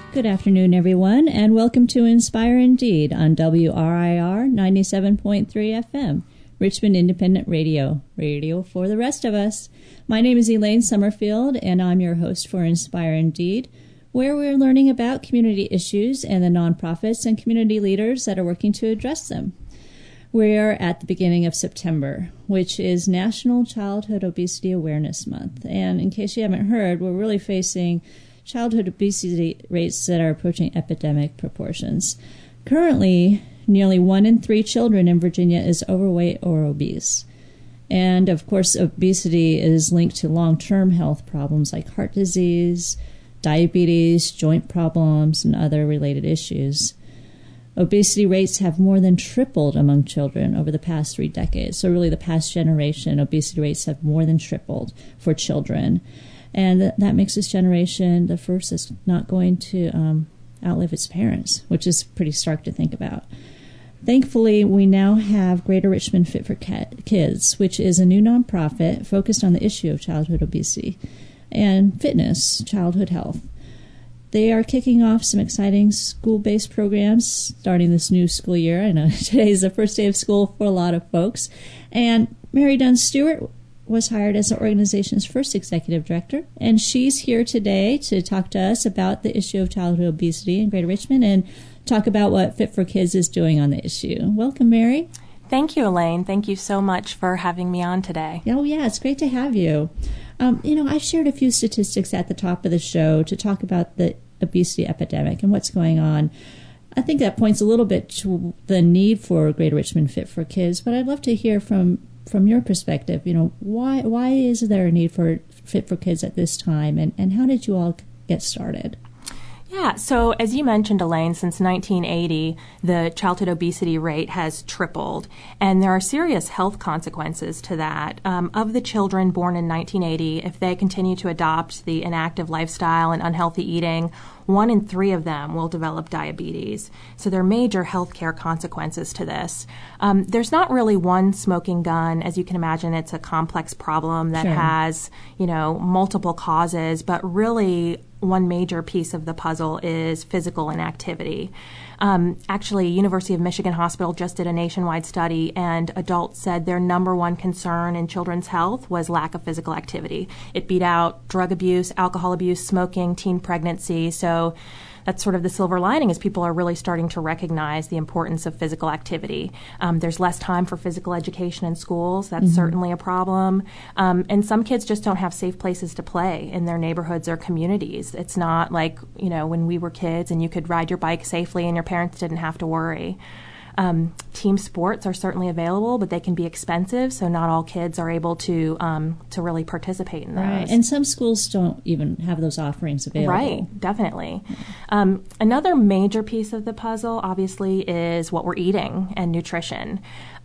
Good afternoon, everyone, and welcome to Inspire Indeed on WRIR 97.3 FM, Richmond Independent Radio, radio for the rest of us. My name is Elaine Summerfield, and I'm your host for Inspire Indeed, where we're learning about community issues and the nonprofits and community leaders that are working to address them. We're at the beginning of September, which is National Childhood Obesity Awareness Month. And in case you haven't heard, we're really facing childhood obesity rates that are approaching epidemic proportions. Currently, nearly 1 in 3 children in Virginia is overweight or obese. And, of course, obesity is linked to long-term health problems like heart disease, diabetes, joint problems, and other related issues. Obesity rates have more than tripled among children over the past 3 decades. So really the past generation, obesity rates have more than tripled for children. And that makes this generation the first that's not going to outlive its parents, which is pretty stark to think about. Thankfully, we now have Greater Richmond Fit for Kids, which is a new nonprofit focused on the issue of childhood obesity and fitness, childhood health. They are kicking off some exciting school-based programs starting this new school year. I know today is the first day of school for a lot of folks. And Mary Dunn Stewart was hired as the organization's first executive director, and she's here today to talk to us about the issue of childhood obesity in Greater Richmond and talk about what Fit for Kids is doing on the issue. Welcome, Mary. Thank you, Elaine. Thank you so much for having me on today. Oh, yeah, it's great to have you. I've shared a few statistics at the top of the show to talk about the obesity epidemic and what's going on. I think that points a little bit to the need for Greater Richmond Fit for Kids, but I'd love to hear from your perspective, why is there a need for Fit for Kids at this time, and how did you all get started? Yeah, so as you mentioned, Elaine, since 1980, the childhood obesity rate has tripled, and there are serious health consequences to that. Of the children born in 1980, if they continue to adopt the inactive lifestyle and unhealthy eating, 1 in 3 of them will develop diabetes. So there are major healthcare consequences to this. There's not really one smoking gun. As you can imagine, it's a complex problem that has, multiple causes, but really one major piece of the puzzle is physical inactivity. Actually, University of Michigan Hospital just did a nationwide study, and adults said their number one concern in children's health was lack of physical activity. It beat out drug abuse, alcohol abuse, smoking, teen pregnancy. So that's sort of the silver lining, is people are really starting to recognize the importance of physical activity. There's less time for physical education in schools. That's certainly a problem. And some kids just don't have safe places to play in their neighborhoods or communities. It's not like, when we were kids and you could ride your bike safely and your parents didn't have to worry. Team sports are certainly available, but they can be expensive, so not all kids are able to really participate in those. Right, and some schools don't even have those offerings available. Right, definitely. Another major piece of the puzzle, obviously, is what we're eating and nutrition.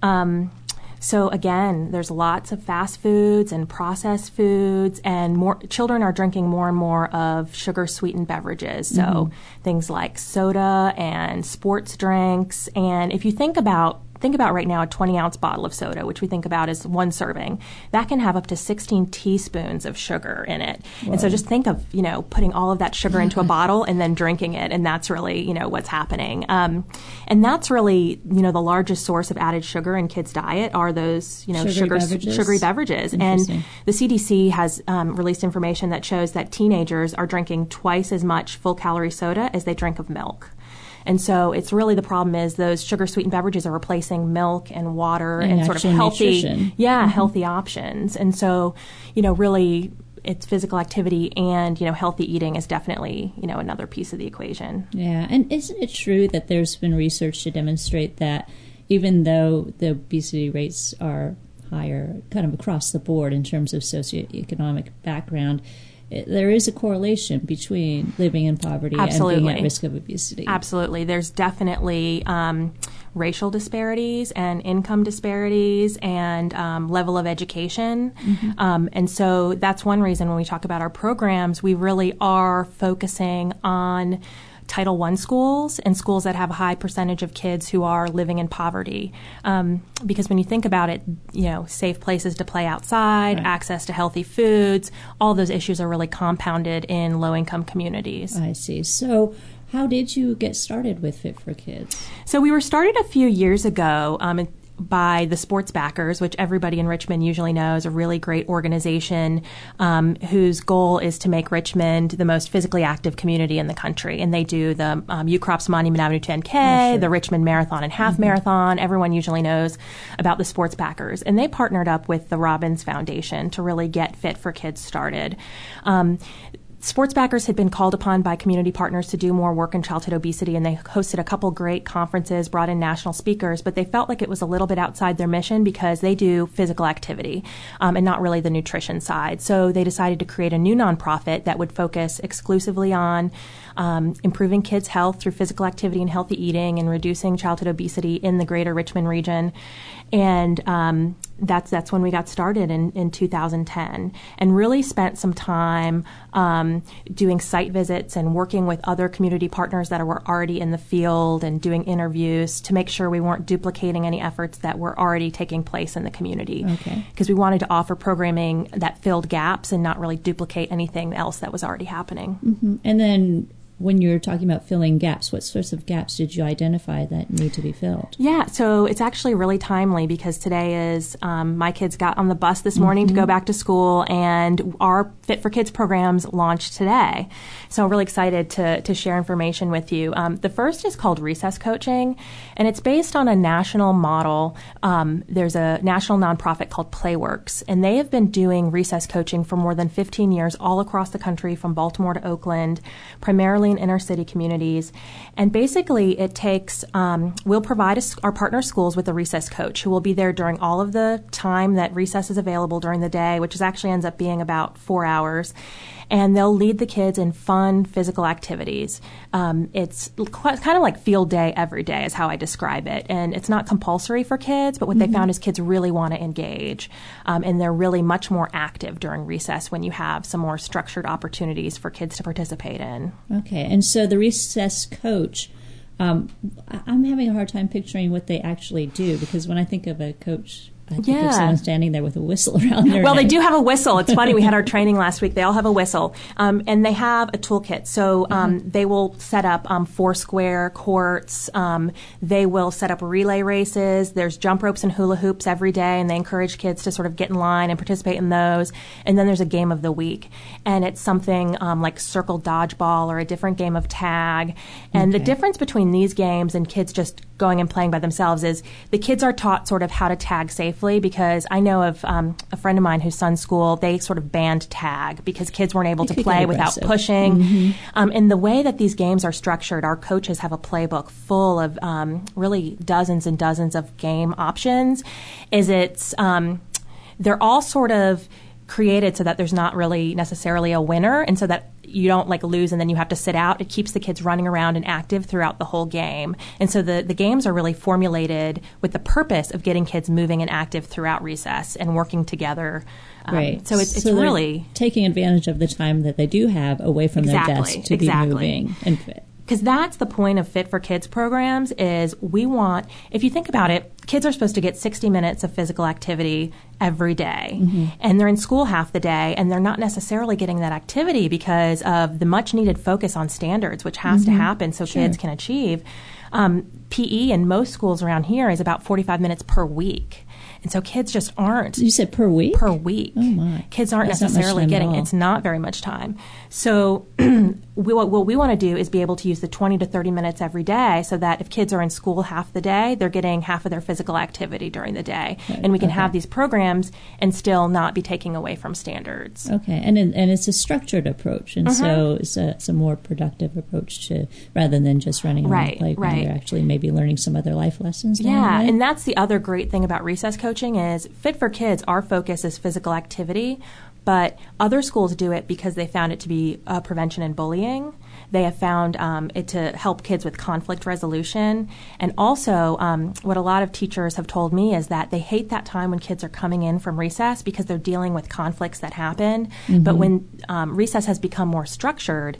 So again, there's lots of fast foods and processed foods, and more children are drinking more and more of sugar-sweetened beverages. So things like soda and sports drinks. And if you think about right now a 20-ounce bottle of soda, which we think about as one serving, that can have up to 16 teaspoons of sugar in it. Whoa. And so just think of, putting all of that sugar into a bottle and then drinking it, and that's really, what's happening. And that's really, the largest source of added sugar in kids' diet are those, sugary beverages. And the CDC has released information that shows that teenagers are drinking twice as much full-calorie soda as they drink of milk. And so it's really, the problem is those sugar-sweetened beverages are replacing milk and water and sort of healthy, healthy options. And so, really it's physical activity and, healthy eating is definitely, another piece of the equation. Yeah. And isn't it true that there's been research to demonstrate that even though the obesity rates are higher kind of across the board in terms of socioeconomic background, there is a correlation between living in poverty and being at risk of obesity? Absolutely. There's definitely racial disparities and income disparities and level of education. And so that's one reason when we talk about our programs, we really are focusing on Title I schools and schools that have a high percentage of kids who are living in poverty. Because when you think about it, safe places to play outside, right. access to healthy foods, all those issues are really compounded in low-income communities. I see. So how did you get started with Fit for Kids? So we were started a few years ago by the Sports Backers, which everybody in Richmond usually knows, a really great organization whose goal is to make Richmond the most physically active community in the country. And they do the UCROPS Monument Avenue 10K, the Richmond Marathon and Half Marathon. Everyone usually knows about the Sports Backers. And they partnered up with the Robbins Foundation to really get Fit for Kids started. Sports Backers had been called upon by community partners to do more work in childhood obesity, and they hosted a couple great conferences, brought in national speakers, but they felt like it was a little bit outside their mission because they do physical activity and not really the nutrition side. So they decided to create a new nonprofit that would focus exclusively on improving kids' health through physical activity and healthy eating and reducing childhood obesity in the greater Richmond region. And that's when we got started in 2010 and really spent some time doing site visits and working with other community partners that were already in the field and doing interviews to make sure we weren't duplicating any efforts that were already taking place in the community. Okay. Because we wanted to offer programming that filled gaps and not really duplicate anything else that was already happening. Mm-hmm. And then when you're talking about filling gaps, what sorts of gaps did you identify that need to be filled? Yeah, so it's actually really timely because today is my kids got on the bus this morning to go back to school, and our Fit for Kids programs launched today. So I'm really excited to share information with you. The first is called Recess Coaching, and it's based on a national model. There's a national nonprofit called Playworks, and they have been doing recess coaching for more than 15 years all across the country, from Baltimore to Oakland, primarily in inner city communities. And basically it takes, we'll provide our partner schools with a recess coach who will be there during all of the time that recess is available during the day, which actually ends up being about 4 hours. And they'll lead the kids in fun physical activities. It's kind of like field day every day is how I describe it. And it's not compulsory for kids, but what they found is kids really want to engage. And they're really much more active during recess when you have some more structured opportunities for kids to participate in. Okay. And so the recess coach, I'm having a hard time picturing what they actually do, because when I think of a coach, I think of someone standing there with a whistle around their Well, neck. they do have a whistle. It's funny. We had our training last week. They all have a whistle. And they have a toolkit. So they will set up 4 square courts. They will set up relay races. There's jump ropes and hula hoops every day, and they encourage kids to sort of get in line and participate in those. And then there's a game of the week. And it's something like circle dodgeball or a different game of tag. And the difference between these games and kids just going and playing by themselves is the kids are taught sort of how to tag safely, because I know of a friend of mine whose son's school, they sort of banned tag because kids weren't able to play without pushing. And the way that these games are structured, our coaches have a playbook full of really dozens and dozens of game options. They're all sort of created so that there's not really necessarily a winner, and so that you don't lose and then you have to sit out. It keeps the kids running around and active throughout the whole game. And so the games are really formulated with the purpose of getting kids moving and active throughout recess and working together. Right. So it's really taking advantage of the time that they do have away from their desk to be moving and fit. Because that's the point of Fit for Kids programs is we want, if you think about it, kids are supposed to get 60 minutes of physical activity every day. And they're in school half the day, and they're not necessarily getting that activity because of the much needed focus on standards, which has to happen so kids can achieve. PE in most schools around here is about 45 minutes per week. And so kids just aren't. You said per week? Per week. Oh, my. Kids aren't That's necessarily getting, it's not very much time. So what we want to do is be able to use the 20 to 30 minutes every day so that if kids are in school half the day, they're getting half of their physical activity during the day. Right. And we can have these programs and still not be taking away from standards. Okay. And it's a structured approach. And so it's a more productive approach to, rather than just running around the playground, you're actually maybe learning some other life lessons. Yeah. And that's the other great thing about recess coaching is Fit for Kids, our focus is physical activity, but other schools do it because they found it to be prevention and bullying. They have found it to help kids with conflict resolution. And also, what a lot of teachers have told me is that they hate that time when kids are coming in from recess because they're dealing with conflicts that happen. But when recess has become more structured,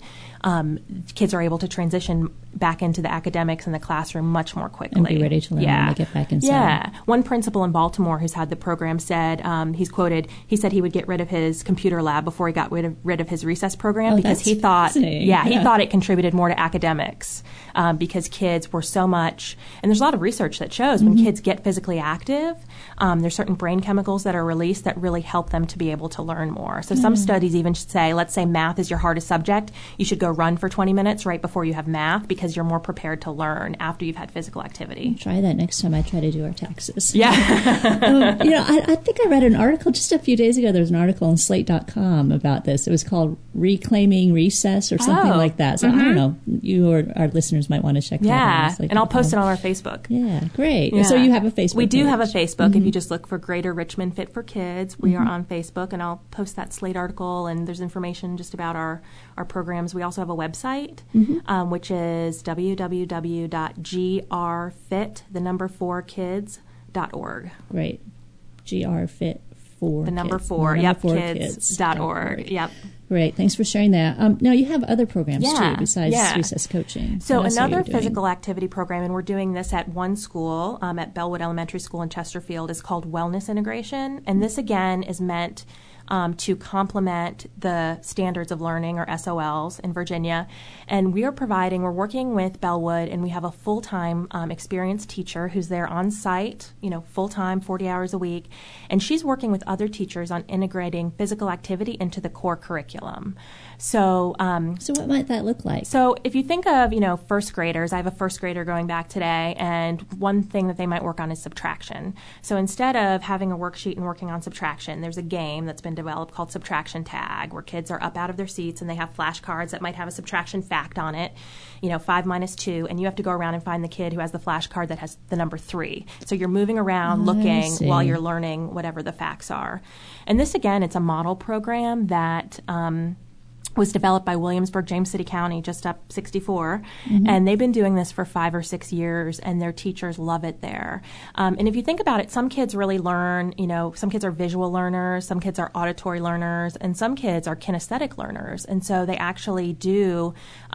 kids are able to transition back into the academics and the classroom much more quickly. And be ready to learn when they get back inside. Yeah. One principal in Baltimore who's had the program said, he's quoted, he said he would get rid of his computer lab before he got rid of his recess program because he thought, he thought it contributed more to academics because kids were so much, and there's a lot of research that shows when kids get physically active, there's certain brain chemicals that are released that really help them to be able to learn more. So some studies even say, let's say math is your hardest subject, you should go run for 20 minutes right before you have math because you're more prepared to learn after you've had physical activity. I'll try that next time I try to do our taxes. Yeah. I think I read an article just a few days ago. There was an article on Slate.com about this. It was called Reclaiming Recess or something like that. So I don't know. You or our listeners might want to check that out. Yeah, and I'll post it on our Facebook. Yeah, great. Yeah. So you have a Facebook We do page. have a Facebook. If you just look for Greater Richmond Fit for Kids, we are on Facebook, and I'll post that Slate article, and there's information just about our programs. We also have a website, which is www.grfit4kids.org. Great. GRFit4 The number kids. four, kids.org. .org. Yep. Great. Thanks for sharing that. Now, you have other programs, too, besides recess coaching. So another physical activity program, and we're doing this at one school, at Bellwood Elementary School in Chesterfield, is called Wellness Integration. And this, again, is meant to complement the standards of learning, or SOLs, in Virginia. And we're working with Bellwood, and we have a full-time experienced teacher who's there on site, full-time, 40 hours a week. And she's working with other teachers on integrating physical activity into the core curriculum. So what might that look like? So if you think of, first graders, I have a first grader going back today, and one thing that they might work on is subtraction. So instead of having a worksheet and working on subtraction, there's a game that's been developed called Subtraction Tag, where kids are up out of their seats and they have flashcards that might have a subtraction fact on it, 5 minus 2, and you have to go around and find the kid who has the flashcard that has the number 3. So you're moving around looking while you're learning whatever the facts are. And this, again, it's a model program that was developed by Williamsburg, James City County, just up 64. And they've been doing this for 5 or 6 years, and their teachers love it there. And if you think about it, some kids really learn, some kids are visual learners, some kids are auditory learners, and some kids are kinesthetic learners. And so they actually do,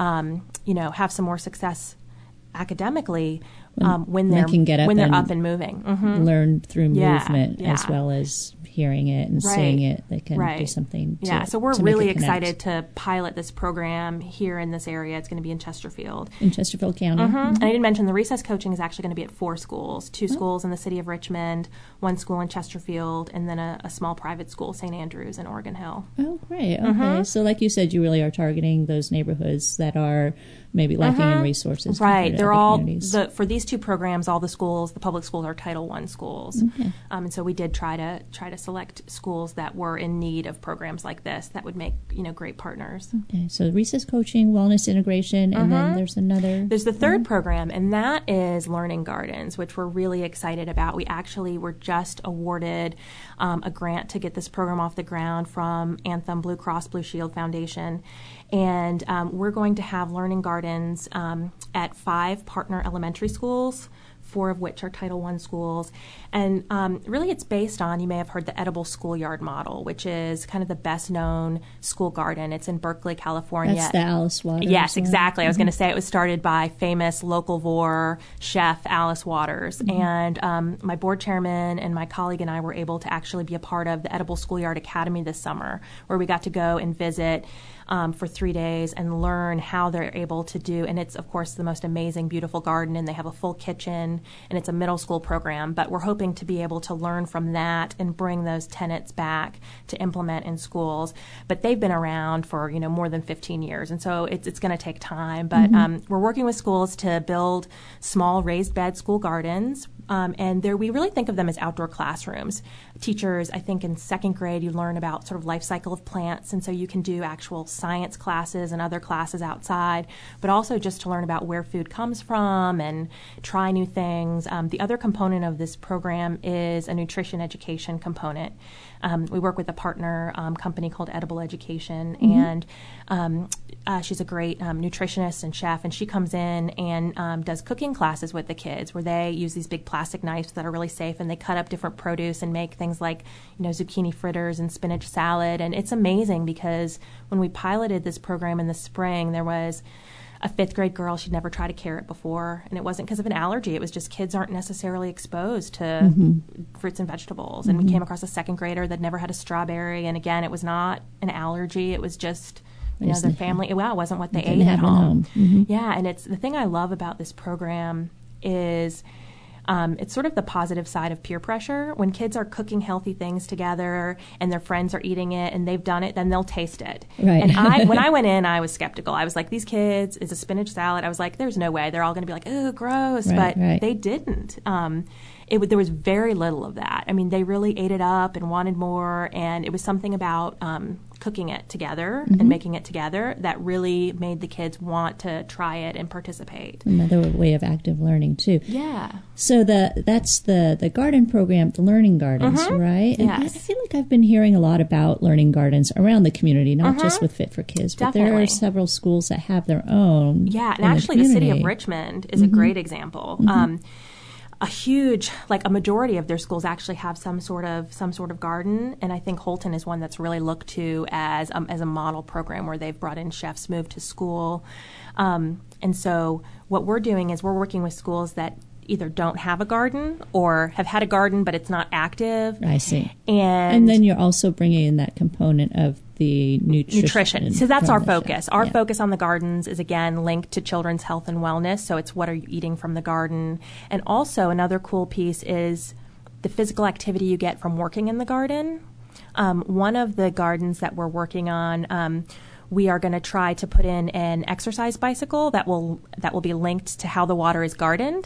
have some more success academically when they're up and moving. Learn through movement as well as hearing it and seeing it. They can do something so we're really excited to pilot this program here in this area. It's going to be in Chesterfield. In Chesterfield County. And I didn't mention the recess coaching is actually going to be at 4 schools, 2 schools in the city of Richmond, 1 school in Chesterfield, and then a small private school, St. Andrews in Oregon Hill. Oh, great. Okay. So like you said, you really are targeting those neighborhoods that are maybe lacking in resources. Right. They're all, for these 2 programs, all the schools, the public schools, are Title I schools. And so we did try to select schools that were in need of programs like this that would make, great partners. Okay. So recess coaching, wellness integration, and then there's another. There's the third program, and that is Learning Gardens, which we're really excited about. We actually were just awarded a grant to get this program off the ground from Anthem Blue Cross Blue Shield Foundation. And we're going to have Learning Gardens at 5 partner elementary schools, 4 of which are Title I schools. And really it's based on, you may have heard, the Edible Schoolyard model, which is kind of the best-known school garden. It's in Berkeley, California. That's the Alice Waters. Yes, exactly. I was going to say it was started by famous localvore chef Alice Waters. And my board chairman and my colleague and I were able to actually be a part of the Edible Schoolyard Academy this summer, where we got to go and visit for 3 days and learn how they're able to do. And it's, of course, the most amazing, beautiful garden, and they have a full kitchen, and it's a middle school program. But we're hoping to be able to learn from that and bring those tenets back to implement in schools. But they've been around for, more than 15 years, and so it's going to take time. But we're working with schools to build small raised bed school gardens. And we really think of them as outdoor classrooms. Teachers, I think in 2nd grade, you learn about sort of life cycle of plants, and so you can do actual science classes and other classes outside, but also just to learn about where food comes from and try new things. The other component of this program is a nutrition education component. We work with a partner company called Edible Education, and she's a great nutritionist and chef, and she comes in and does cooking classes with the kids, where they use these big plastic plastic knives that are really safe, and they cut up different produce and make things like, zucchini fritters and spinach salad. And it's amazing because when we piloted this program in the spring, there was a 5th grade girl. She'd never tried a carrot before, and it wasn't because of an allergy. It was just kids aren't necessarily exposed to fruits and vegetables. And we came across a 2nd grader that never had a strawberry, and again, it was not an allergy. It was just the family. It wasn't what they ate at home. Yeah, and it's the thing I love about this program is it's sort of the positive side of peer pressure. When kids are cooking healthy things together and their friends are eating it and they've done it, then they'll taste it. Right. And when I went in, I was skeptical. I was like, these kids, it's a spinach salad. I was like, there's no way. They're all going to be like, oh, gross. But they didn't. There was very little of that. I mean, they really ate it up and wanted more, and it was something about cooking it together and making it together that really made the kids want to try it and participate. Another way of active learning, too. Yeah. So that's the garden program, the Learning Gardens, right? And yes. I feel like I've been hearing a lot about learning gardens around the community, not just with Fit for Kids, but Definitely. there are several schools that have their own. Yeah, and actually the city of Richmond is a great example. A majority of their schools actually have some sort of garden, and I think Holton is one that's really looked to as a model program where they've brought in chefs moved to school. And so what we're doing is we're working with schools that either don't have a garden or have had a garden but it's not active. I see. And then you're also bringing in that component of the nutrition. So that's our focus. Our focus on the gardens is, again, linked to children's health and wellness. So it's what are you eating from the garden. And also another cool piece is the physical activity you get from working in the garden. One of the gardens that we're working on, we are going to try to put in an exercise bicycle that will be linked to how the water is watered.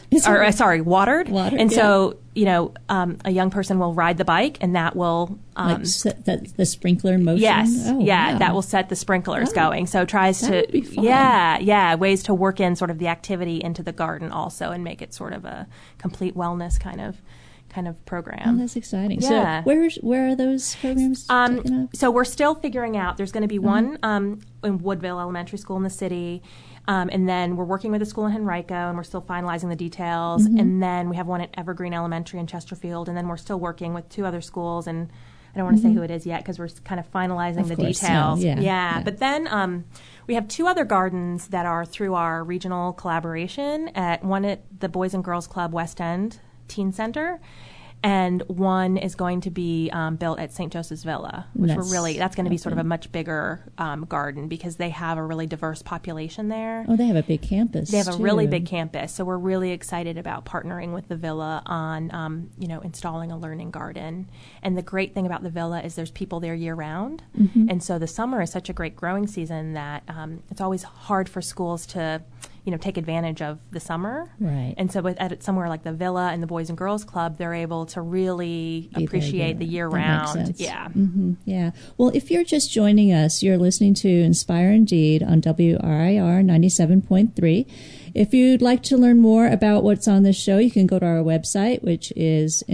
And so, a young person will ride the bike, and that will set the sprinkler in motion. Yes, wow. That will set the sprinklers going. So it tries that would be fun. Ways to work in sort of the activity into the garden also, and make it sort of a complete wellness kind of program. Oh, that's exciting. Yeah. So where are those programs taken up? So we're still figuring out. There's going to be one in Woodville Elementary School in the city, and then we're working with a school in Henrico, and we're still finalizing the details. And then we have one at Evergreen Elementary in Chesterfield, and then we're still working with 2 other schools, and I don't want to say who it is yet because we're kind of finalizing the details. No. Yeah. But then we have 2 other gardens that are through our regional collaboration. One at the Boys and Girls Club West End Teen Center, and one is going to be built at St. Joseph's Villa, which that's going to be sort of a much bigger garden because they have a really diverse population there. Oh, they have a big campus. They have a really big campus, so we're really excited about partnering with the Villa on installing a learning garden. And the great thing about the Villa is there's people there year round, and so the summer is such a great growing season that it's always hard for schools to take advantage of the summer. Right. And so at somewhere like the Villa and the Boys and Girls Club, they're able to really appreciate the year-round. Yeah. Yeah. Well, if you're just joining us, you're listening to Inspire Indeed on WRIR 97.3. If you'd like to learn more about what's on this show, you can go to our website, which is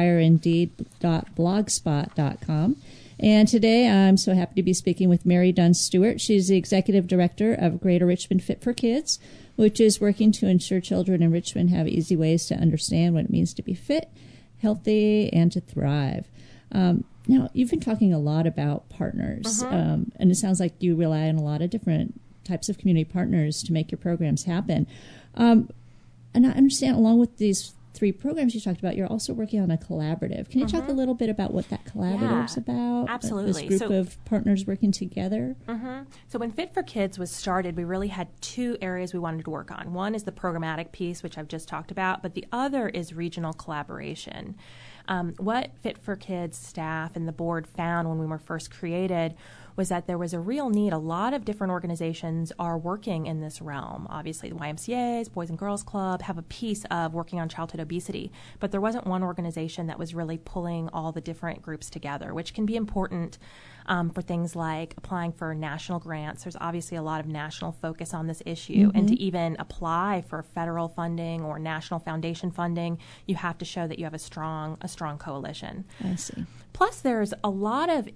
inspireindeed.blogspot.com. And today, I'm so happy to be speaking with Mary Dunn Stewart. She's the Executive Director of Greater Richmond Fit for Kids, which is working to ensure children in Richmond have easy ways to understand what it means to be fit, healthy, and to thrive. Now, you've been talking a lot about partners, and it sounds like you rely on a lot of different types of community partners to make your programs happen. And I understand, along with these 3 programs you talked about, you're also working on a collaborative. Can you talk a little bit about what that collaborative's about? Absolutely. This group of partners working together? So when Fit for Kids was started, we really had 2 areas we wanted to work on. One is the programmatic piece, which I've just talked about, but the other is regional collaboration. What Fit for Kids staff and the board found when we were first created was that there was a real need. A lot of different organizations are working in this realm. Obviously, the YMCA's, Boys and Girls Club, have a piece of working on childhood obesity, but there wasn't one organization that was really pulling all the different groups together, which can be important for things like applying for national grants. There's obviously a lot of national focus on this issue, and to even apply for federal funding or national foundation funding, you have to show that you have a strong coalition. I see. Plus, there's a lot of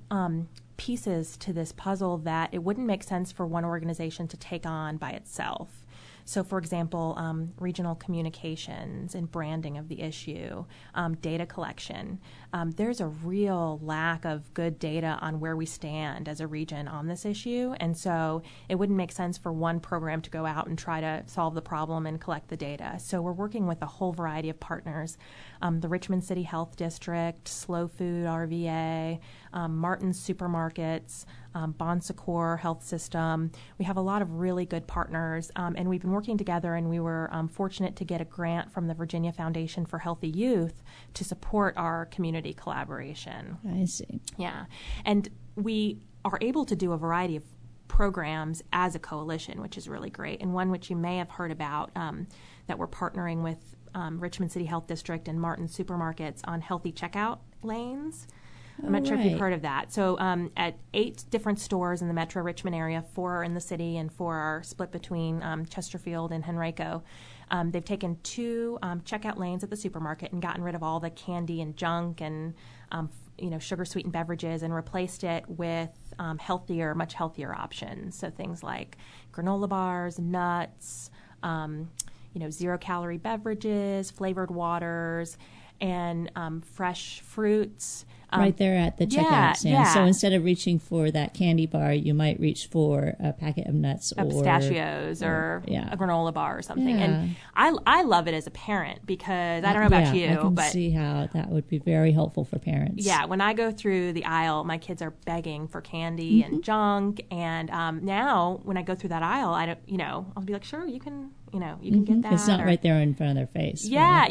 pieces to this puzzle that it wouldn't make sense for one organization to take on by itself. So, for example, regional communications and branding of the issue, data collection. There's a real lack of good data on where we stand as a region on this issue, and so it wouldn't make sense for one program to go out and try to solve the problem and collect the data. So we're working with a whole variety of partners, the Richmond City Health District, Slow Food RVA, Martin's Supermarkets, Bon Secours Health System. We have a lot of really good partners, and we've been working together, and we were fortunate to get a grant from the Virginia Foundation for Healthy Youth to support our community collaboration. I see. Yeah, and we are able to do a variety of programs as a coalition, which is really great, and one which you may have heard about that we're partnering with Richmond City Health District and Martin's Supermarkets on healthy checkout lanes. I'm not sure if you've heard of that. So at 8 different stores in the Metro Richmond area, 4 are in the city and 4 are split between Chesterfield and Henrico. They've taken 2 checkout lanes at the supermarket and gotten rid of all the candy and junk and sugar-sweetened beverages and replaced it with much healthier options. So things like granola bars, nuts, zero-calorie beverages, flavored waters, and fresh fruits. Right there at the checkout stand. Yeah. So instead of reaching for that candy bar, you might reach for a packet of nuts or pistachios or a granola bar or something. Yeah. And I love it as a parent because I don't know about you, I can but see how that would be very helpful for parents. Yeah, when I go through the aisle, my kids are begging for candy and junk, and now when I go through that aisle, I'll be like, sure, you can get that. It's not right there in front of their face. Yeah,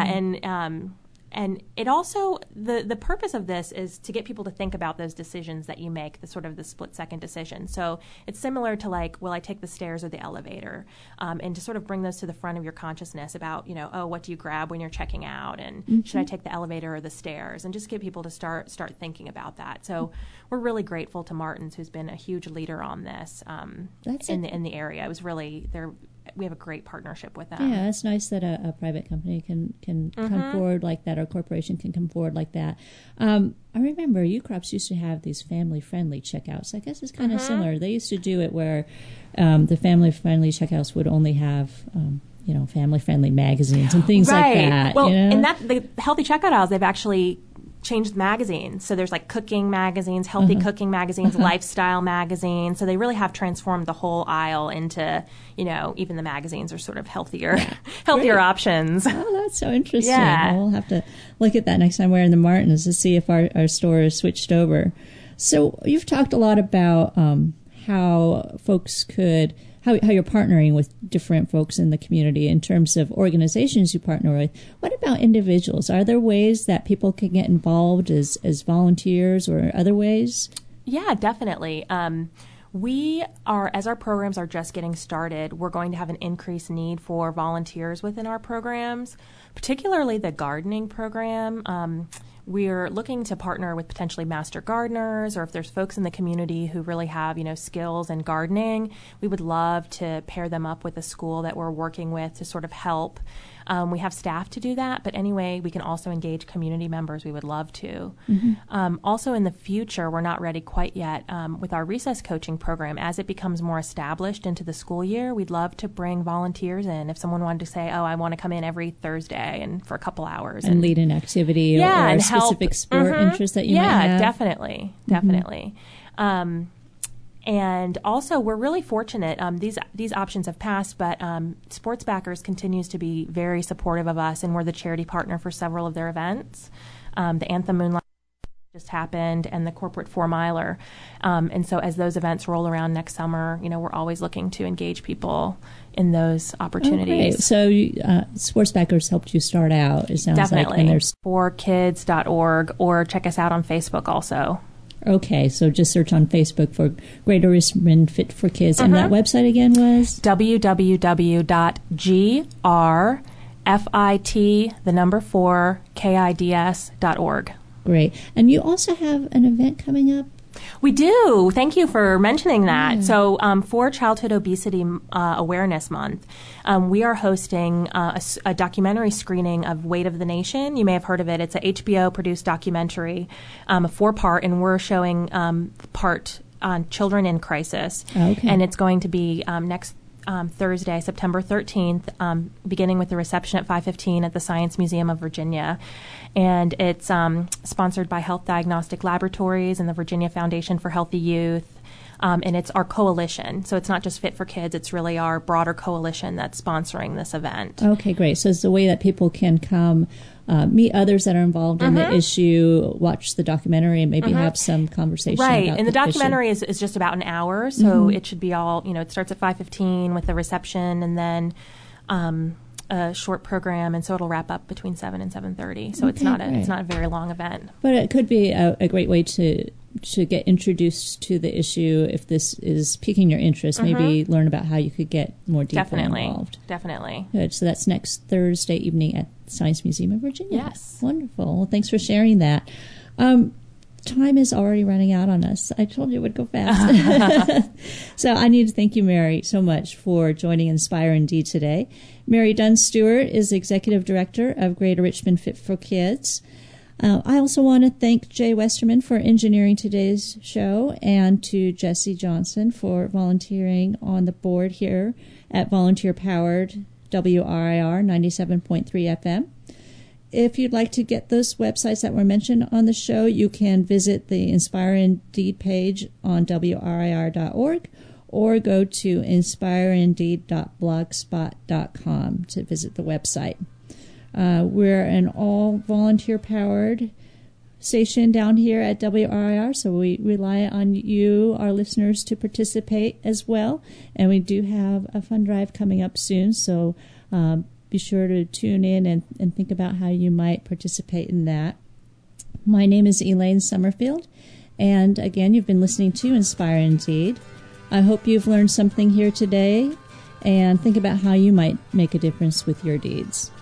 and it also, the purpose of this is to get people to think about those decisions that you make, the sort of the split-second decision. So it's similar to like, will I take the stairs or the elevator? And to sort of bring those to the front of your consciousness about, what do you grab when you're checking out? And should I take the elevator or the stairs? And just get people to start thinking about that. So we're really grateful to Martin's, who's been a huge leader on this in the area. It was really, we have a great partnership with them. Yeah, it's nice that a private company can come forward like that, or a corporation can come forward like that. I remember UCROPS used to have these family-friendly checkouts. I guess it's kind of similar. They used to do it where the family-friendly checkouts would only have family-friendly magazines and things like that. Well, and the healthy checkout aisles, they've actually changed magazines. So there's like cooking magazines, healthy cooking magazines, lifestyle magazines. So they really have transformed the whole aisle into, even the magazines are sort of healthier options. Oh, that's so interesting. Yeah. We'll have to look at that next time we're in the Martins to see if our store is switched over. So you've talked a lot about how folks could, how you're partnering with different folks in the community in terms of organizations you partner with. What about individuals? Are there ways that people can get involved as volunteers or other ways? Yeah, definitely. As our programs are just getting started, we're going to have an increased need for volunteers within our programs, particularly the gardening program. We're looking to partner with potentially master gardeners, or if there's folks in the community who really have, skills in gardening, we would love to pair them up with a school that we're working with to sort of help. We have staff to do that, but anyway, we can also engage community members. We would love to. Also in the future, we're not ready quite yet with our recess coaching program. As it becomes more established into the school year, we'd love to bring volunteers in. If someone wanted to say, I want to come in every Thursday and for a couple hours. And lead an activity or a specific sport interest that you might have. Yeah, definitely. And also, we're really fortunate. These options have passed, but Sports Backers continues to be very supportive of us, and we're the charity partner for several of their events. The Anthem Moonlight just happened, and the Corporate 4-miler. And so as those events roll around next summer, we're always looking to engage people in those opportunities. Okay. So Sports Backers helped you start out, it sounds Definitely. like. And there's forkids.org, or check us out on Facebook also. Okay, so just search on Facebook for Greater Richmond Fit for Kids. And that website again was? www.grfit4kids.org. Great. And you also have an event coming up? We do. Thank you for mentioning that. Yeah. So for Childhood Obesity Awareness Month, we are hosting a documentary screening of Weight of the Nation. You may have heard of it. It's a HBO-produced documentary, a 4-part, and we're showing part on children in crisis. Okay. And it's going to be next Thursday, September 13th, beginning with the reception at 5:15 at the Science Museum of Virginia. And it's sponsored by Health Diagnostic Laboratories and the Virginia Foundation for Healthy Youth. And it's our coalition. So it's not just Fit for Kids, it's really our broader coalition that's sponsoring this event. Okay, great. So it's a way that people can come meet others that are involved in the issue, watch the documentary, and maybe have some conversation. Right, about and the documentary is just about an hour, so it should be all, it starts at 5:15 with the reception, and then a short program, and so it'll wrap up between 7 and 7:30. So it's not a very long event. But it could be a great way to get introduced to the issue if this is piquing your interest. Maybe learn about how you could get more deeply involved. Definitely. Good. So that's next Thursday evening at Science Museum of Virginia. Yes. Wonderful. Well, thanks for sharing that. Time is already running out on us. I told you it would go fast. So I need to thank you, Mary, so much for joining Inspire Indeed today. Mary Dunn Stewart is Executive Director of Greater Richmond Fit for Kids. I also want to thank Jay Westerman for engineering today's show, and to Jesse Johnson for volunteering on the board here at volunteer-powered WRIR 97.3 FM. If you'd like to get those websites that were mentioned on the show, you can visit the Inspire Indeed page on WRIR.org or go to inspireindeed.blogspot.com to visit the website. We're an all volunteer-powered station down here at WRIR, so we rely on you, our listeners, to participate as well. And we do have a fund drive coming up soon, so be sure to tune in and think about how you might participate in that. My name is Elaine Summerfield, and again, you've been listening to Inspire Indeed. I hope you've learned something here today, and think about how you might make a difference with your deeds.